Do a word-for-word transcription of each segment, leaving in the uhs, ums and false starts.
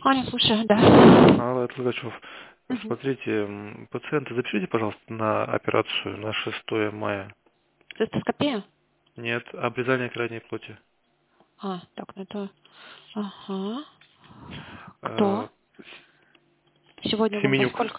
Аня, слушай, да. Алла, это Логачев. Мгм. Смотрите, м, пациента запишите, пожалуйста, на операцию на шестое мая. Цистоскопия? Нет, обрезание крайней плоти. А, так, ну это... Ага. Э, Кто? Сегодня он во Семенюк. сколько?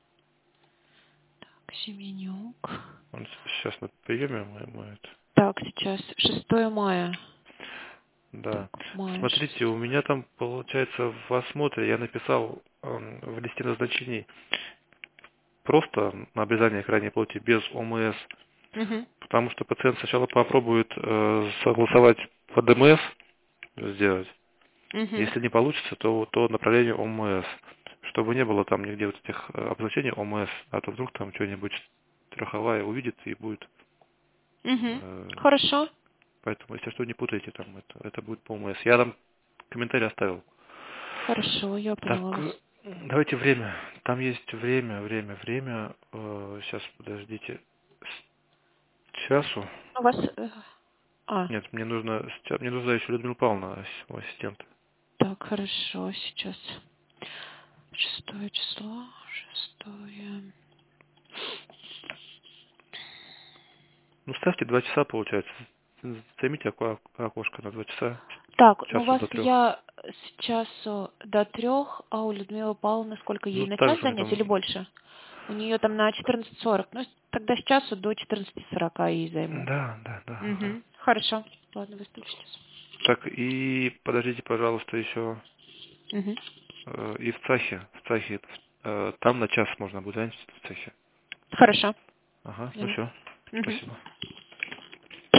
Так, Семенюк. Он сейчас на приеме, мы, мы это. Так, сейчас шестое мая. Да. Так, мая Смотрите, у шестое. меня там, получается, в осмотре я написал эм, в листе назначений просто на обрезание крайней плоти без ОМС, Угу. потому что пациент сначала попробует э, согласовать по ДМС сделать. Угу. Если не получится, то, то направление ОМС. Чтобы не было там нигде вот этих э, обозначений ОМС, а то вдруг там что-нибудь страховая увидит и будет. Угу. э, Хорошо. Поэтому, если что, не путайте там, это, это будет по ОМС. Я там комментарий оставил. Хорошо, я Так, поняла вас. э, давайте время. Там есть время, время, время. Э, сейчас, подождите. С часу. У вас... э, А, Нет, мне нужно, с ча- мне нужна еще Людмила Павловна, ас- мой ассистент. так, хорошо, сейчас. Шестое число, шестое. Ну, ставьте два часа, получается. Займите око- окошко на два часа, Так, с ну у часу вас до трех. я с часу до трех, а у Людмилы Павловны сколько ей Ну, на так час же у меня занять или там... больше? У нее там на четырнадцать сорок. Ну, тогда с часу до четырнадцати сорока ей займу. Да, да, да, ага. Угу. Хорошо. Ладно, выставочтесь. Так, и подождите, пожалуйста, еще Угу. э, и в ЦАХе, в ЦАХе, э, там на час можно будет занять в ЦАХе. Хорошо. Ага, ну Поняла. все, Угу. спасибо.